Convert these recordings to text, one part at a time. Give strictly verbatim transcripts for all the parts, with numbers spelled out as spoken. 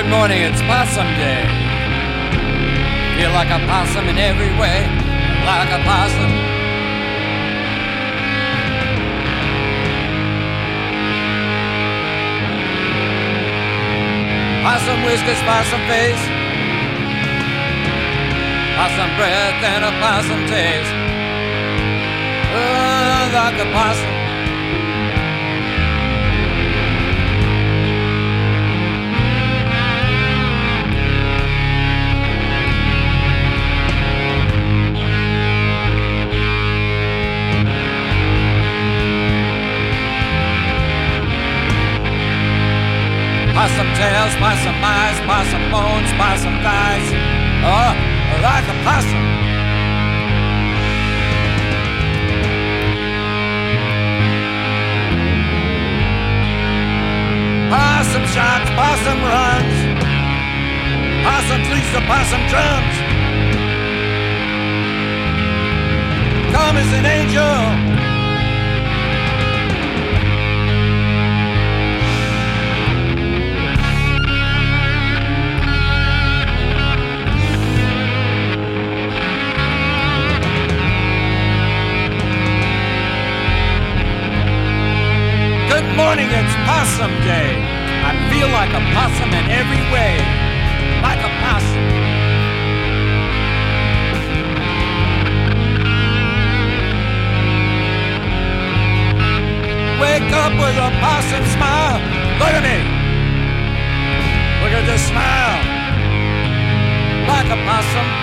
morning, it's possum day. Feel like a possum in every way, like a possum. Possum whiskers, possum face, possum breath and a possum taste. Oh, like a possum. Possum tails, possum eyes, possum bones, possum thighs. Oh, like a possum. Possum shots, possum runs. Possum leads the possum drums. Come as an angel. Good morning, it's possum day. I feel like a possum in every way, like a possum. Wake up with a possum smile. Look at me. Look at this smile, like a possum.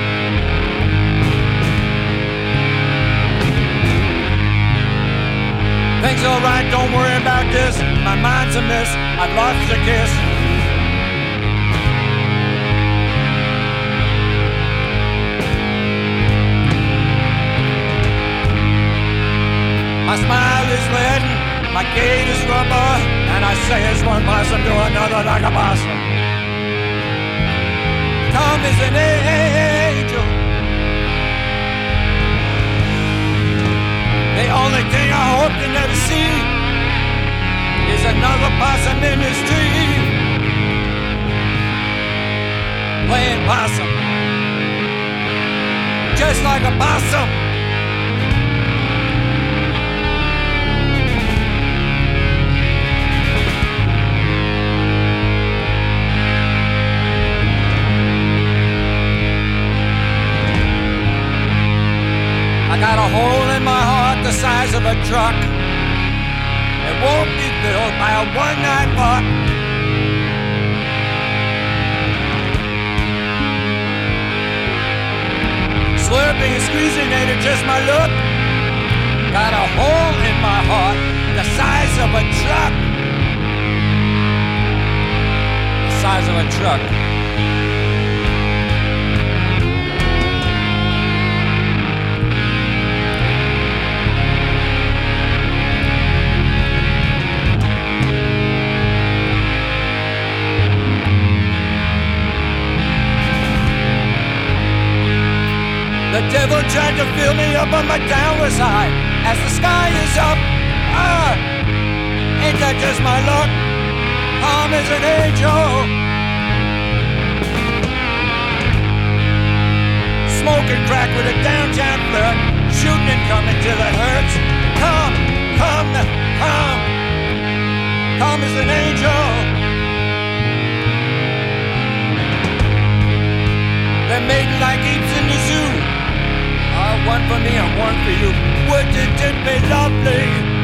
Things alright, don't worry about this. My mind's a mess, I've lost a kiss. My smile is lead, my gait is rubber, and I say it's one possum to another like a possum. Come as an angel. The only thing I hope to never see is another possum in this tree, playing possum, just like a possum. I got a hole in my heart the size of a truck. It won't be filled by a one-night buck. Slurping and squeezing ain't just my look. Got a hole in my heart the size of a truck. The size of a truck. The devil tried to fill me up on my downward side as the sky is up. Ah, ain't that just my luck? Calm as an angel. Smoking crack with a downtown flirt, shooting and coming till it hurts. Come, come, come, calm as an angel. They're mating like apes in the zoo. Uh, one for me and one for you. Wouldn't it be lovely?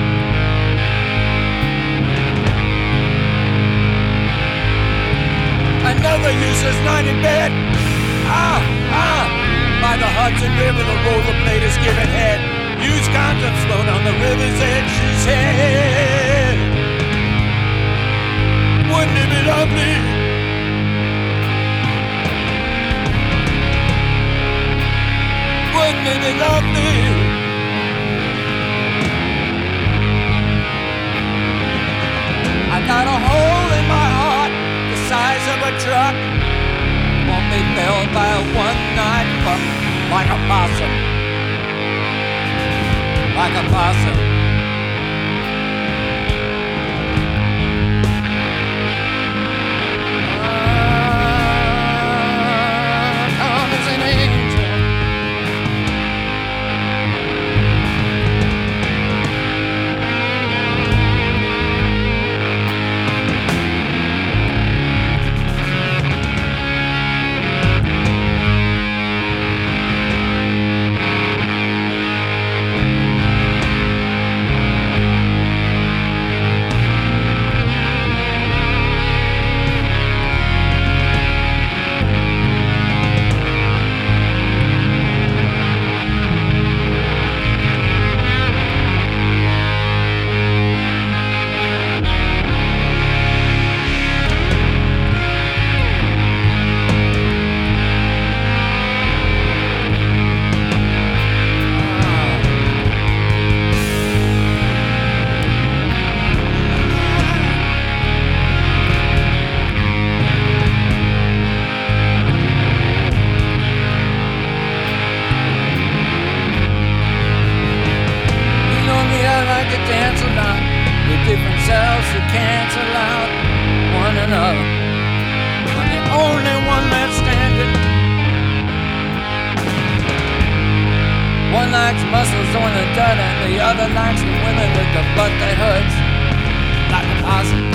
Another useless night in bed. Ah, ah. By the Hudson River, the rollerblade is giving head. Use condoms float on the river's edge. She's head. Wouldn't it be lovely? Wouldn't it be lovely? I got a hole in my heart the size of a truck. Won't be filled by a one-night fuck. Like a possum, like a possum. Ah. likes muscles on the dirt, and the other likes the women with the butt that hurts like a possum.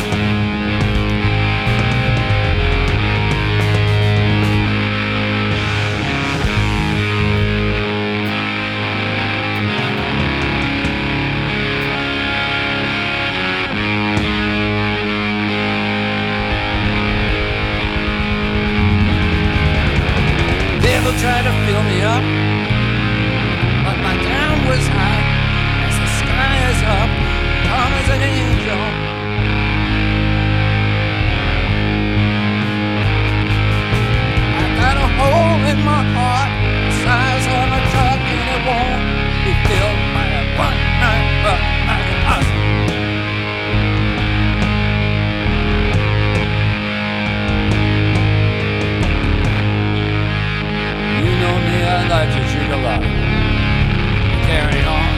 Devil tried to fill me up, but my down was high as the sky is up, calm as an angel. I got a hole in my heart, the size of a truck, and it won't be filled by a one night buck like an awesome. I like to drink a lot. Carry on.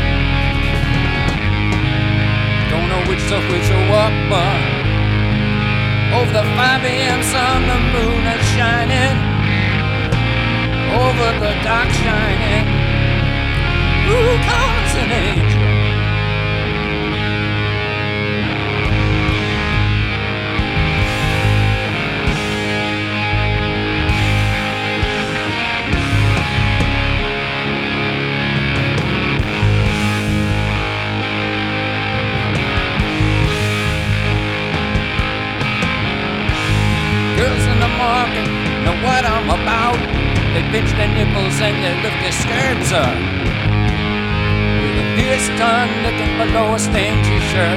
Don't know which stuff which or what, but over the five a.m. sun, the moon is shining. Over the dock shining. Who comes an angel? Girls in the market know what I'm about. They pinch their nipples and they lift their skirts up. With a pierced tongue looking below a stained t-shirt.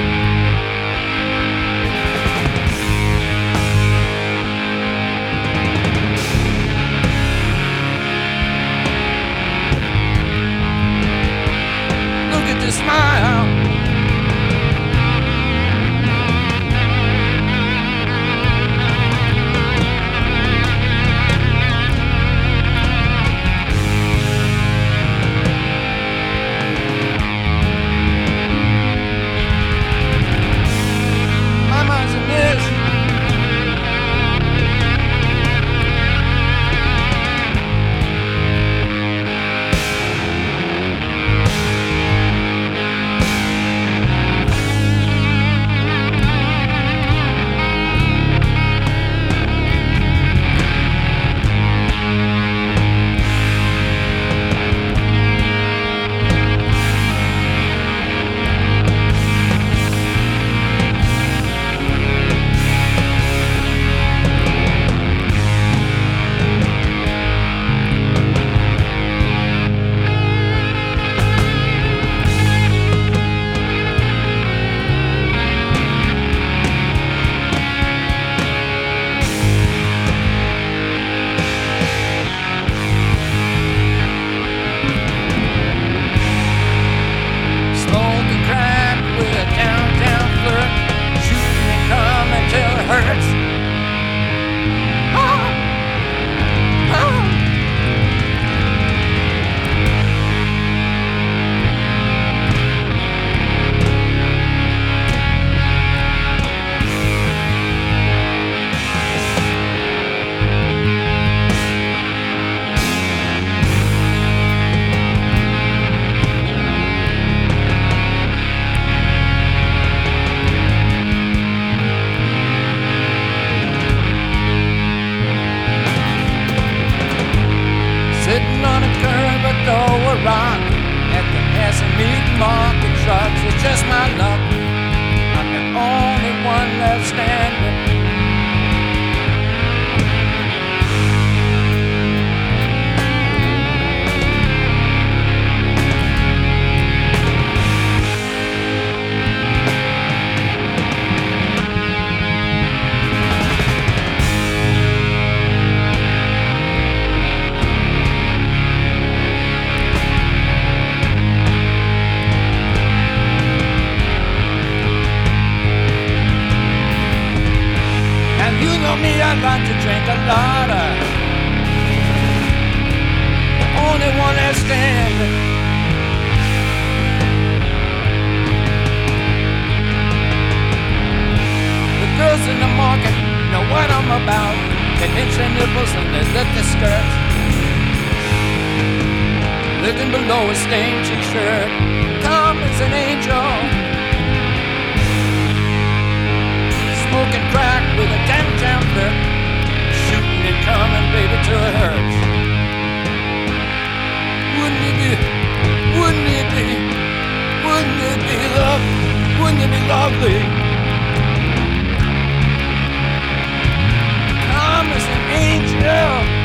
Look at the smile. Sitting on a curb or a rock at the passing meat market trucks. It's just my luck. I'm the only one left standing. Me, I like to drink a lot of. The only one that's standing. The girls in the market know what I'm about. They pinch their nipples and they lift their skirts. Looking below a stained heard. Come as an angel, smoking crack with a downtown look, shooting and coming, baby, till it hurts. Wouldn't it be, wouldn't it be, wouldn't it be love, wouldn't it be lovely? Come as an angel,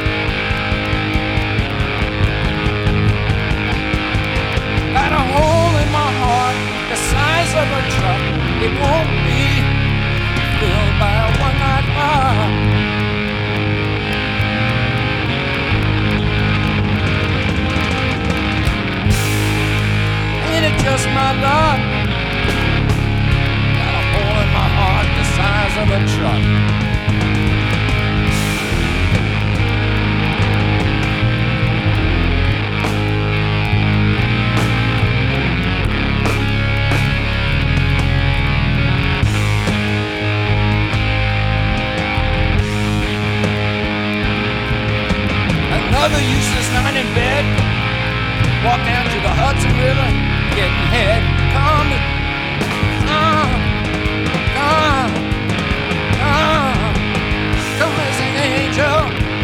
got a hole in my heart the size of a truck. It won't be filled by a one-night bar. Ain't it just my luck? Got a hole in my heart the size of a truck. Another useless night in bed. Walk down to the Hudson River, getting head. Come, come, come, come, come as an angel.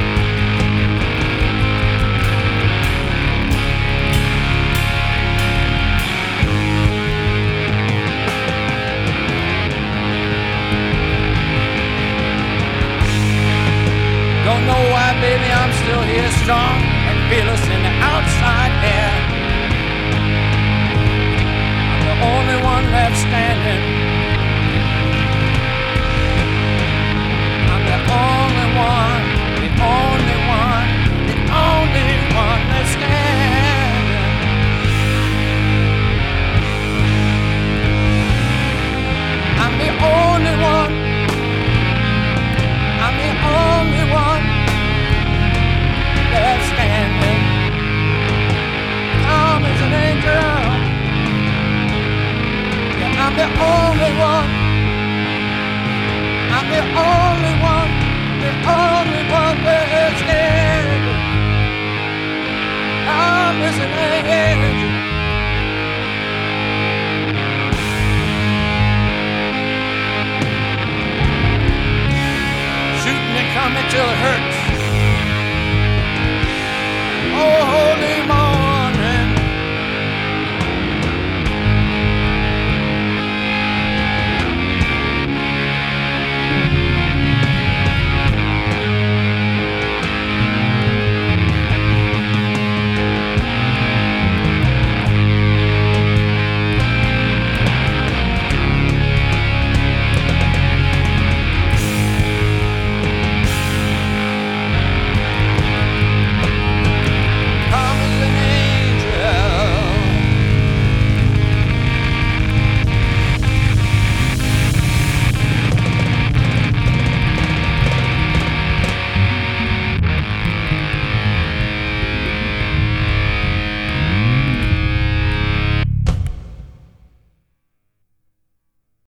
Don't know why, baby, I'm still here, strong and fearless in the outside air. I'm the only one left standing. I'm the only one, the only one, the only one left standing. I'm the only one. I'm the only one left standing. Come as an angel. Yeah, I'm the only one. I'm the only one, the only one left.